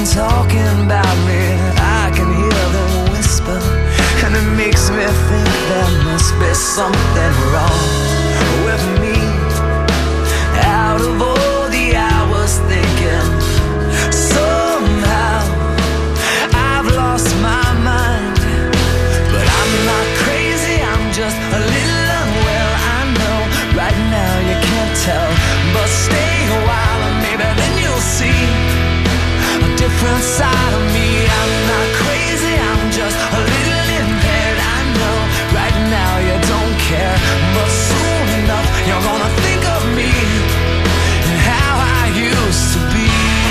talking about me. I can hear them whisper, and it makes me think there must be something wrong with me. Out of all the hours thinking, somehow I've lost my mind. But I'm not crazy, I'm just a little unwell. I know right now you can't tell, but stay a while and maybe then you'll see a different side of me. I'm not crazy, I'm just a little impaired. I know right now you don't care, but soon enough you're gonna think of me and how I used to be.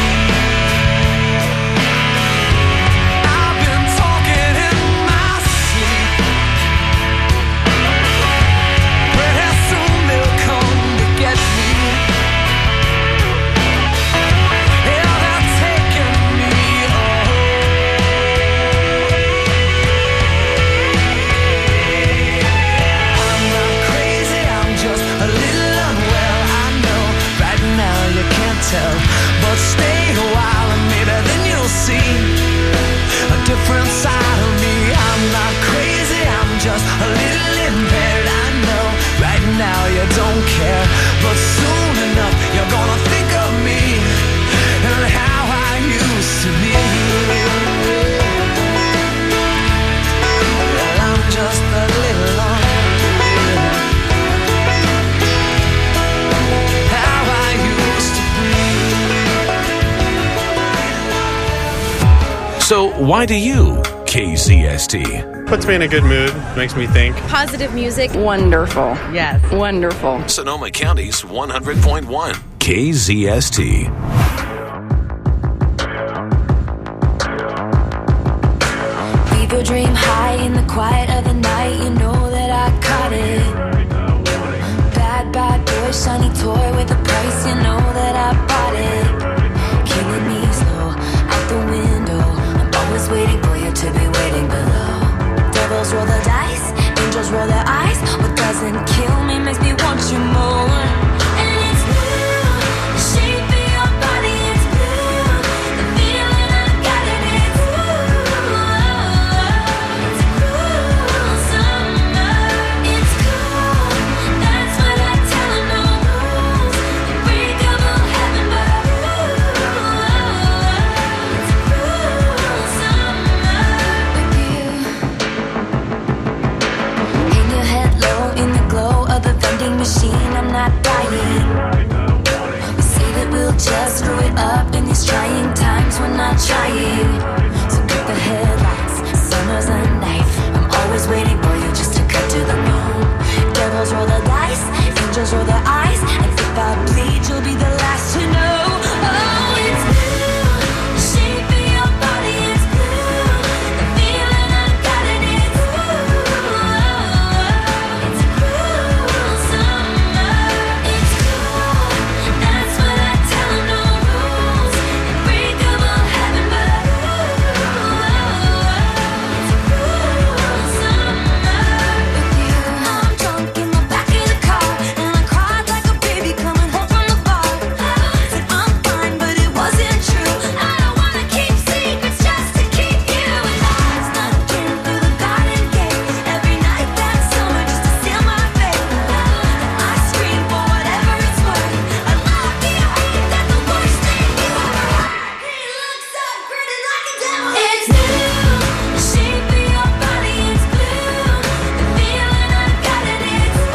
I've been talking in my sleep. Pretty soon they'll come to get me. Yeah, they're taking me I'm not crazy, I'm just a little unwell. I know right now you can't tell, but stay a while and maybe then you'll see a different side of me. I'm not crazy, I'm just a little impaired. I know right now you don't care, but soon enough you're gonna think of me and how I used to be. Well, I'm just a little unreal. How I used to be. So why do you KZST? Puts me in a good mood, makes me think. Positive music. Wonderful. Yes. Wonderful. Sonoma County's 100.1 KZST. People dream high in the quiet of the night. You know that I caught it. Bad, bad boy, shiny toy with a price. You know that I bought it. Killing me slow out the window. I'm always waiting for you to be waiting below. Devils roll the dice, angels roll their eyes. What doesn't kill me makes me want you more. And it's blue, the shape of your body is blue. The feeling I got it is it's cool summer. It's cool, that's what I tell them. No rules, unbreakable heaven, but it's cool summer with you. In your head low, in the glow of the vending machine, I'm not dying. We say that we'll just screw it up in these trying times. We're not trying. So cut the headlights, summer's a knife. I'm always waiting for you just to cut to the moon. Devils roll the dice, angels roll their eyes. And if I bleed, you'll be the last to know. Oh, it's blue, the shape of your body is blue. The feeling I got it is it's cool summer. It's cool, that's what I tell them. No rules, unbreakable heaven, but it's cool summer with you. I'm drunk in the back of the car, and I cried like a baby coming home from the bar. Said I'm fine, but it wasn't true. I don't wanna keep secrets just to keep you alive. Snuck in through the garden gate every night that summer just to seal my fate. I scream for whatever it's worth. I love you, ain't that the worst thing you ever heard? He looks so pretty like a devil. It's blue, the shape of your body is blue. The feeling I got it is it's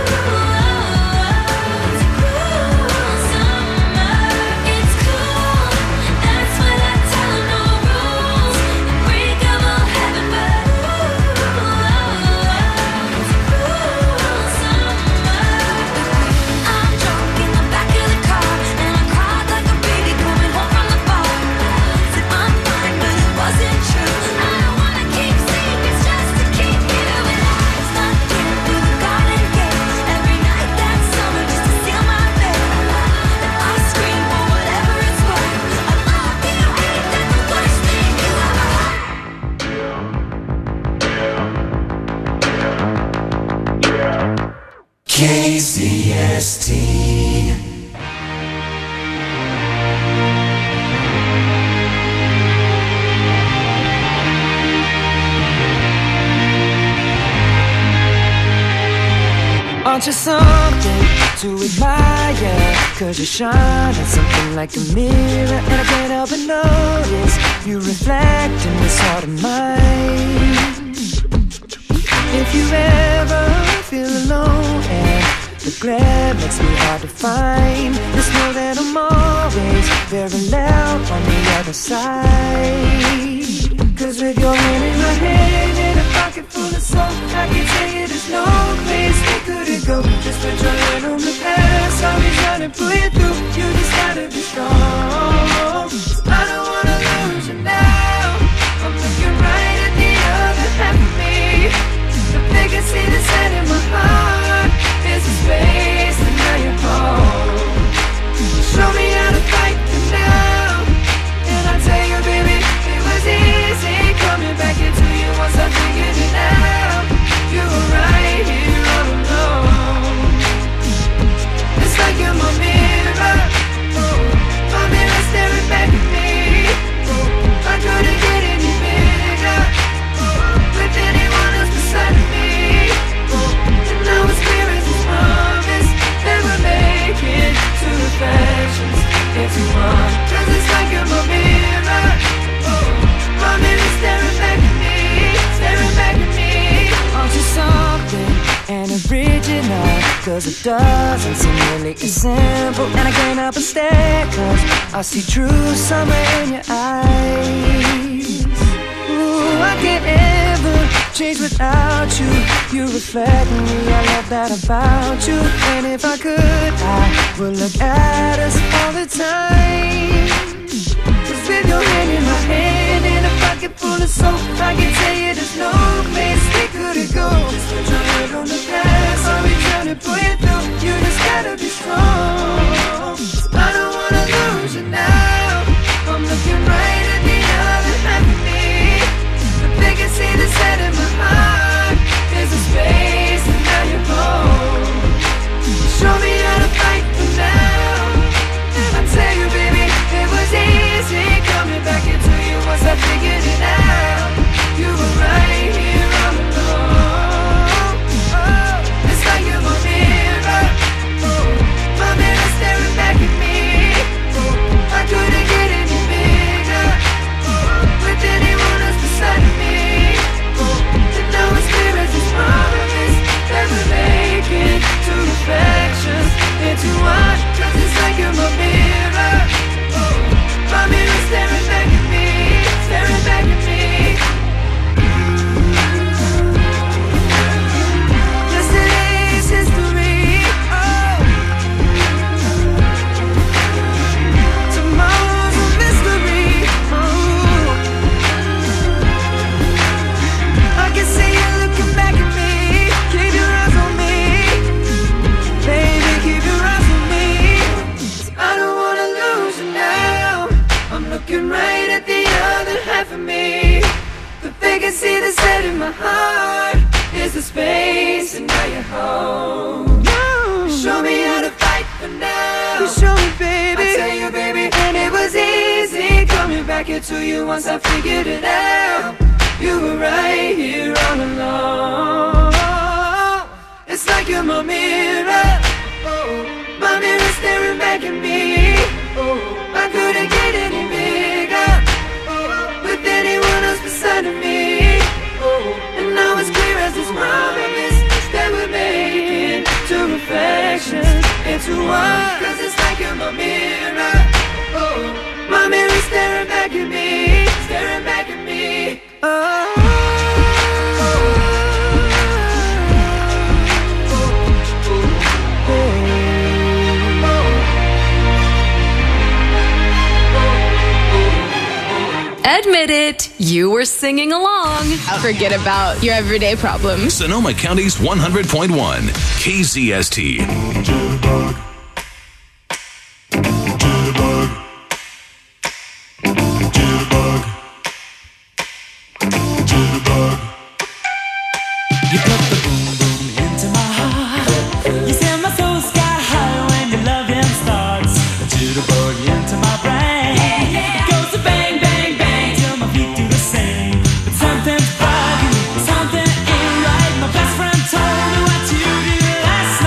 cool summer. It's cool, that's what I tell them. No rules, unbreakable heaven, but it's cool summer. I'm drunk in the back of the car, and I cried like a baby coming home from the bar. Said I'm fine, but it wasn't true. I don't wanna keep secrets just to keep you alive. Snuck in through the garden gate every night that summer just to seal my fate. I scream for whatever it's worth. I love you, ain't that the worst thing you ever heard? KZST. Aren't you something to admire? Cause you shine at something like a mirror, and I can't help but notice you reflect in this heart of mine. If you ever feel alone and the glare makes me hard to find, just know that I'm always very loud on the other side. Cause with your hand in my hand and a pocket full of soap, I can tell you there's no place we couldn't go. Just put your hand on the past, I'll be trying to pull you through. You just gotta be strong. I don't wanna lose you now. I'm looking right at the other half of me. The biggest thing that's set in my heart is a space, and now you're home. Show me how to fight for now, and I'll tell you, baby, it was easy coming back into you once I figured it out. You were right here all alone. It's like you're my mirror, my mirror staring back at me. I couldn't get any bigger with anyone else beside me. And now it's clear as this promise that we're making two reflections into one. Cause it's like you're my mirror, my mirror staring back at me, staring back at me. Aren't you something and original? Cause it doesn't seem really as simple, and I can't help but stare, cause I see true summer in your eyes. Ooh, I can't ever change without you. You reflect me, I love that about you. And if I could, I would look at us all the time. Cause with your hand in my hand and a pocket full of soap, I can tell you there's no place we couldn't go. Just put your head on the past, I'll be trying to pull you through. You just gotta be strong. I don't wanna lose you now. I'm looking right at the other half of me. The biggest thing that's set in my heart is a space, and now you're home. Show me how to fight for now, and I tell you, baby, it was easy coming back into you once I figured it out. You were right here all alone. It's like you're my mirror, my mirror staring back at me. I couldn't get any bigger with anyone else beside me. And now it's clear as this promise that we're making two reflections into one. Cause it's like you're my mirror, my mirror staring back at me, staring back at me. Yesterday's history, tomorrow's a mystery. I can see you looking back at me. Keep your eyes on me, baby, keep your eyes on me. I don't wanna lose you now. I'm looking right at the other half of me. The vacancy that's set in my heart is the space, and now you're home. Show me how to fight for now. You show me, baby. I tell you, baby, and it was easy coming back into you once I figured it out. You were right here all along. It's like you're my mirror, my mirror staring back at me. I couldn't get any bigger with anyone else beside of me. And now it's clear as this promise that we're making two reflections into one. Cause it's like you're my mirror, my mirror staring back at me, staring back at me. Admit it, you were singing along. Forget about your everyday problems. Sonoma County's 100.1 KZST. Jitterbug. Jitterbug. Jitterbug. Jitterbug. You put the boom boom into my heart. You send my soul sky high when your loving starts. A jitterbug into my brain. It goes to bang bang bang till my feet do the same. But something's bugging, something ain't right. My best friend told me what you did last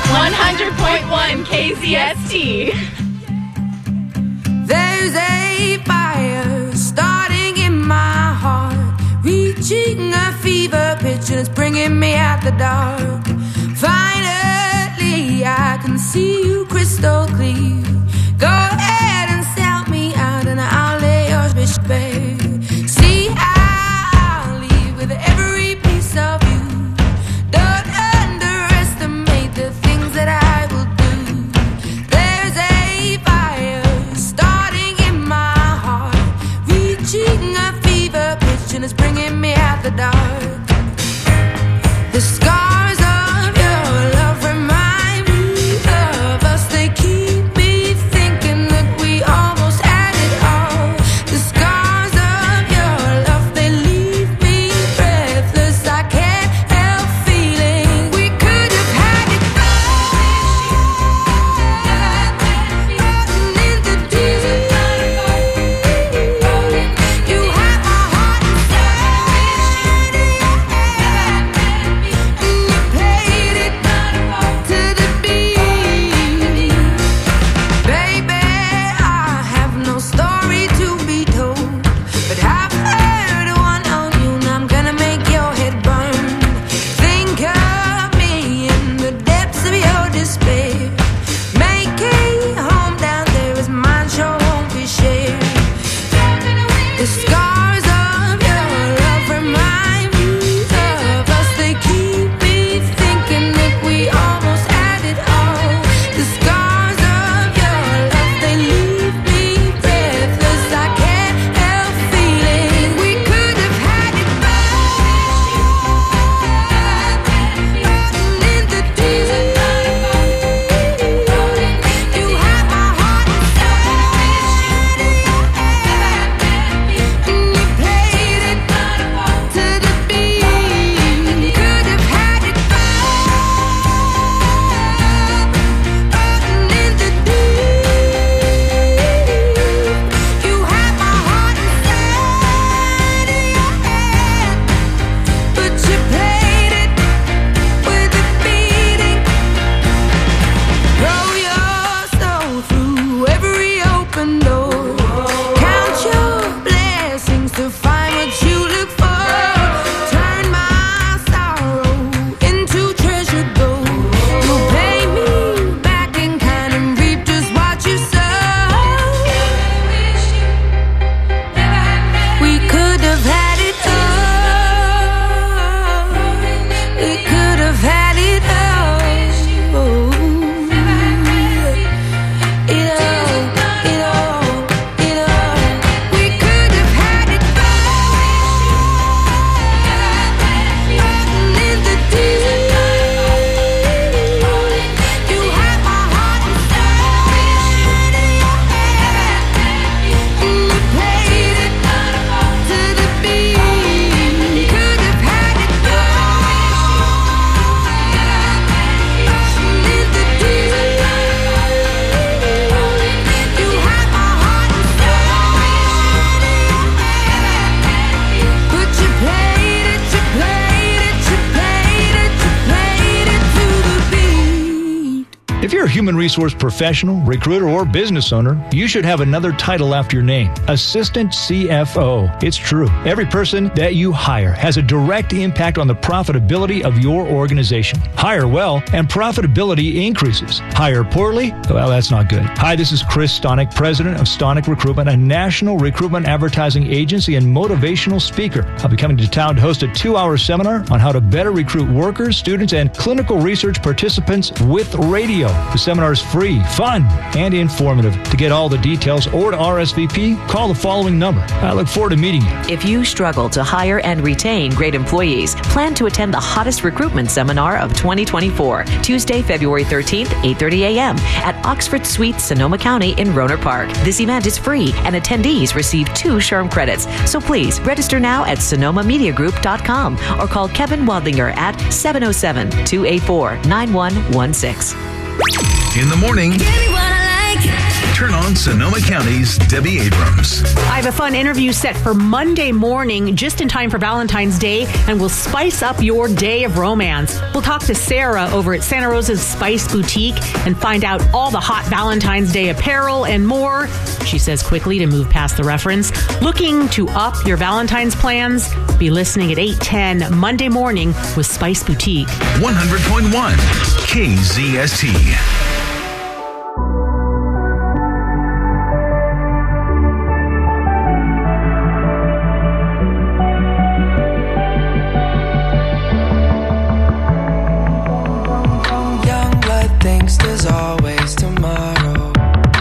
100.1 KZST. There's a fire starting in my heart, reaching a fever pitch and it's bringing me out the dark. Finally, I can see you crystal clear. Go ahead and sell me out and I'll lay your bitch bare. See, I'll leave with every piece of you. Don't underestimate the things that I will do. There's a fire starting in my heart, reaching a fever pitch and it's bringing me out the dark. The scars of your love remind me of us. They keep me thinking that we almost had it all. The scars of your love, they leave me breathless. I can't help feeling we could have had it all. In the deep, you have my heart inside, and you played it to the beat. Baby, I have no story to be told, but I've heard one on you, and I'm gonna make your head burn. Think of me in the depths of your despair. Make a home down there as mine sure won't be shared. The scars of your love remind me of us. They keep me thinking that we almost had it all. The scars of your love, they leave me breathless. I can't help feeling we could have had it all. In the deep, you have my heart inside, and you played it to the beat. Could have had it all. In the deep, you have my heart inside, but you played it with a beating. Throw your soul through every open door. Count your blessings to find what you look for. Turn my sorrow into treasure gold. You'll pay me back in kind and reap just what you sow. We could have had it all. We could have had it all. It all. We could have had it all. In the deep, you have my heart inside, and you played it to the beat. Could have had it all. In the deep, you have my heart inside, but you played it to the beat. If you're a human resource professional, recruiter, or business owner, you should have another title after your name, Assistant CFO. It's true. Every person that you hire has a direct impact on the profitability of your organization. Hire well, and profitability increases. Hire poorly? Well, that's not good. Hi, this is Chris Stonick, president of Stonick Recruitment, a national recruitment advertising agency and motivational speaker. I'll be coming to town to host a 2-hour seminar on how to better recruit workers, students, and clinical research participants with radio. The seminar is free, fun, and informative. To get all the details or to RSVP, call the following number. I look forward to meeting you. If you struggle to hire and retain great employees, plan to attend the hottest recruitment seminar of 2024, Tuesday, February 13th, 8:30 a.m. at Oxford Suites, Sonoma County in Rohnert Park. This event is free, and attendees receive 2 SHRM credits. So please register now at sonomamediagroup.com or call Kevin Wadlinger at 707-284-9116. In the morning, Give me what I like. Turn on Sonoma County's Debbie Abrams. I have a fun interview set for Monday morning, just in time for Valentine's Day, and we'll spice up your day of romance. We'll talk to Sarah over at Santa Rosa's Spice Boutique and find out all the hot Valentine's Day apparel and more. She says quickly to move past the reference. Looking to up your Valentine's plans? Be listening at 8:10 Monday morning with Spice Boutique. 100.1 KZST. Young blood thinks there's always tomorrow.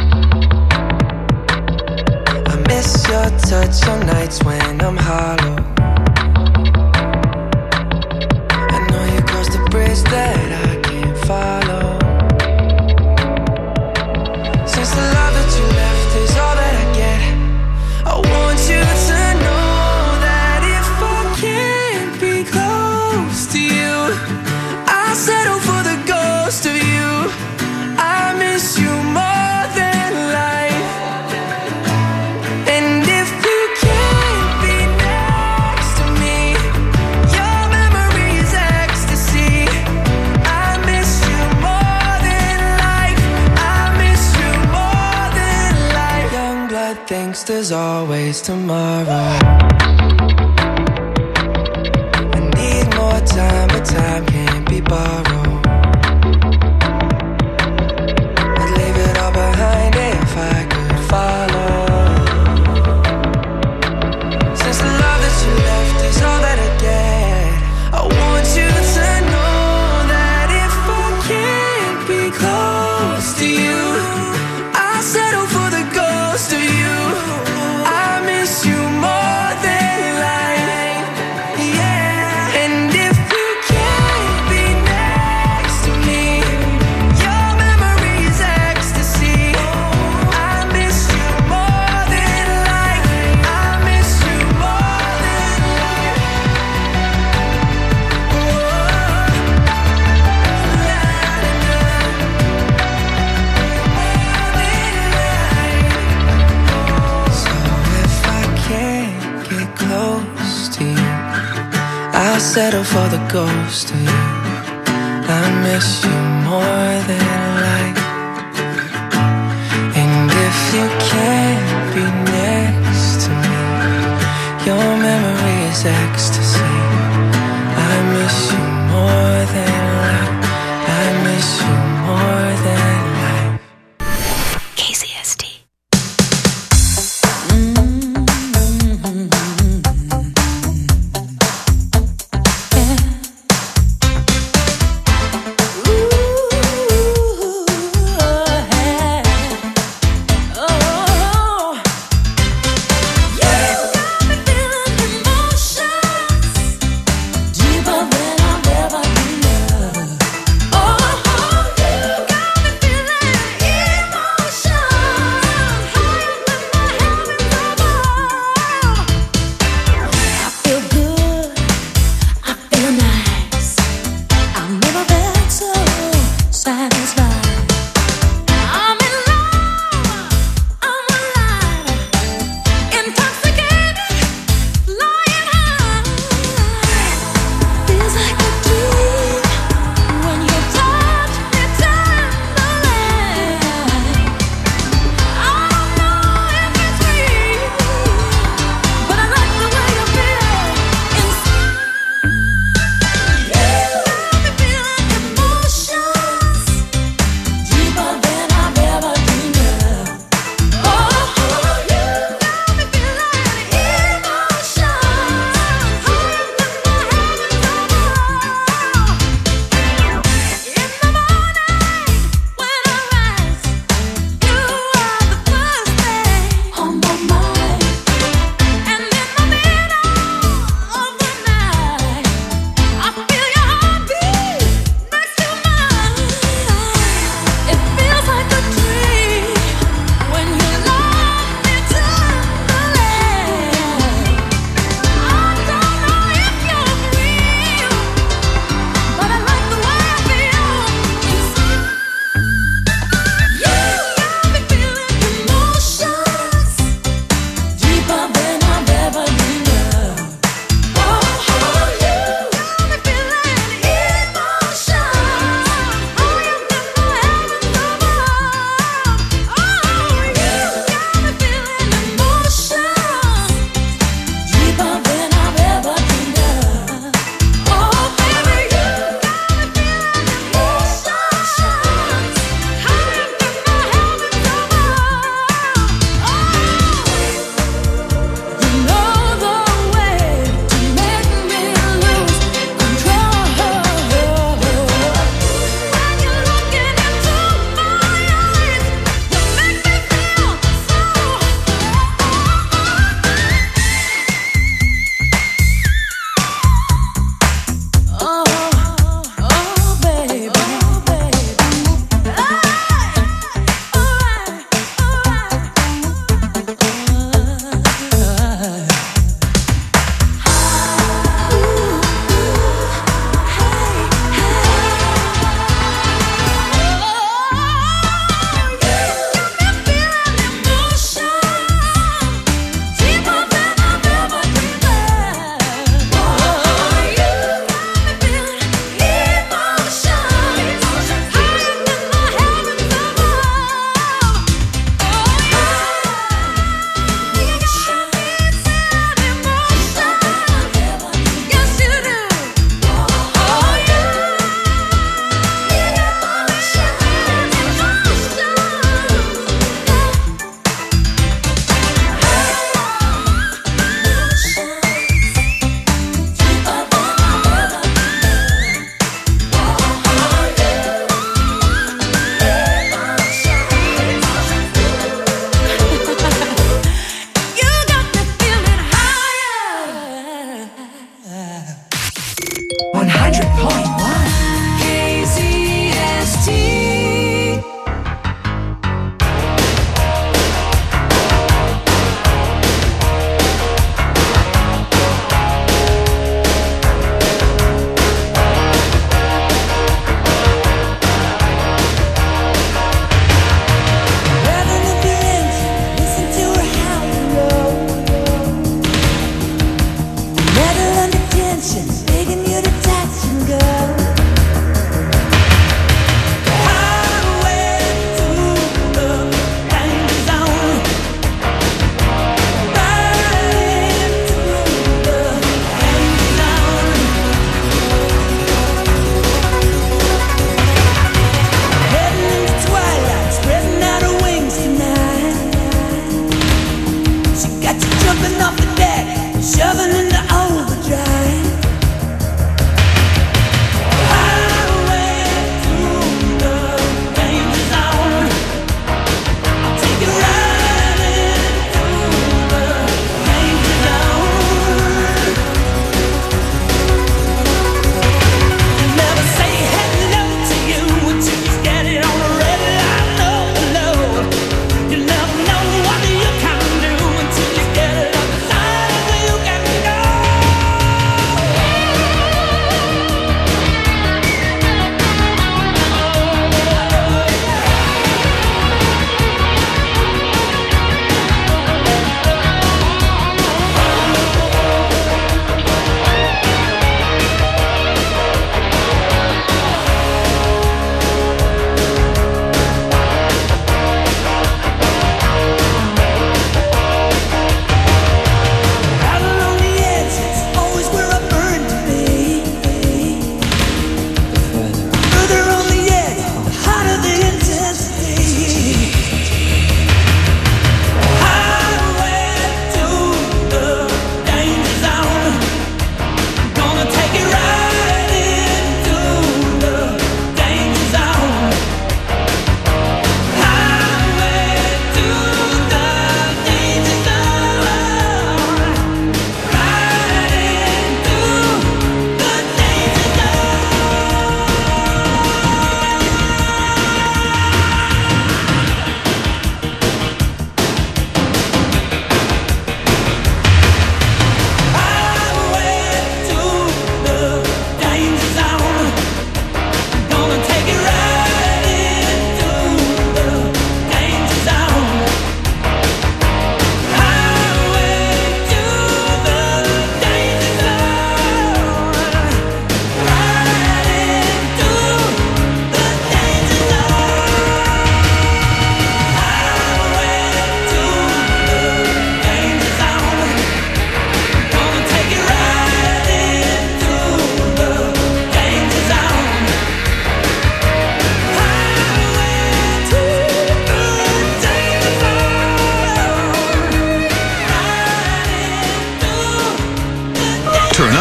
I miss your touch on nights when I'm hollow. I know you crossed the bridge that I can't follow. Since the love that you left is all that I get, I want you to know that if I can't be close to you, I'll settle for the ghost of you. I miss you more than life. And if you can't be next to me, your memory is ecstasy. I miss you more than life. I miss you more than life. Young blood thinks there's always tomorrow. I need more time, but time can't be borrowed. I'd leave it all behind if I could follow. Since the love that you left is all that I get, I want you to know that if I can't be close to you, I'll settle for the ghost of you. I miss you more than life. Yeah. And if you can't be next to me, your memory is ecstasy. I miss you more than life. I miss you more than life. So if I can't get close to you, I'll settle for the ghost of you. I miss you more than life. And if you can't be next to me, your memory is ecstasy. I miss you more than life. I miss you more than life. KZST. Ooh.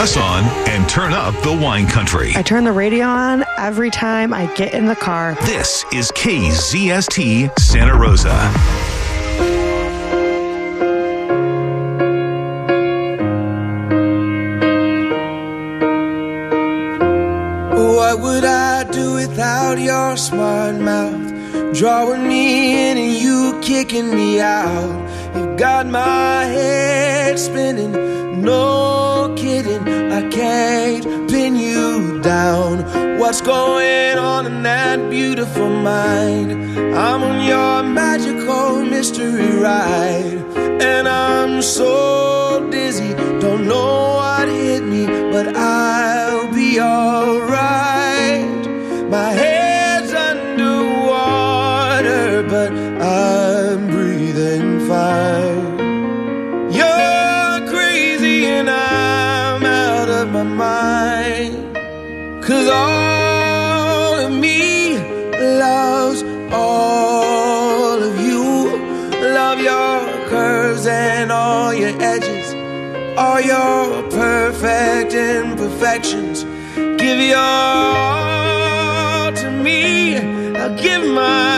gas on and turn up the wine country. I turn the radio on every time I get in the car. This is KZST Santa Rosa. What would I do without your smart mouth? Drawing me in and you kicking me out. You got my head spinning, no kidding. I can't pin you down. What's going on in that beautiful mind? I'm on your magical mystery ride, and I'm so dizzy, don't know what hit me, but I'll be alright. My head's underwater, but I'm breathing fine. You're crazy and I'm out of my mind, 'cause all of me loves all of you. Love your curves and all your edges, all your perfect imperfections. Give your all to me, I'll give my